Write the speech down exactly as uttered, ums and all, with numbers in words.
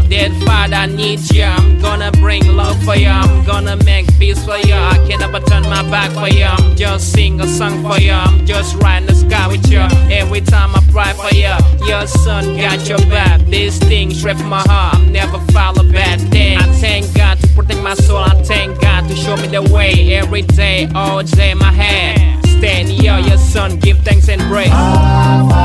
dead father needs you. I'm gonna bring love for you, I'm gonna make peace for you. I can't ever turn my back for you. I'm just sing a song for you, I'm just riding the sky with you. Every time I pray for you, your son got your back. This thing straight from my heart, I'm never follow bad thing. I thank God to protect my soul, I thank God to show me the way. Every day, all day, my hand stand here, your son, give thanks and pray.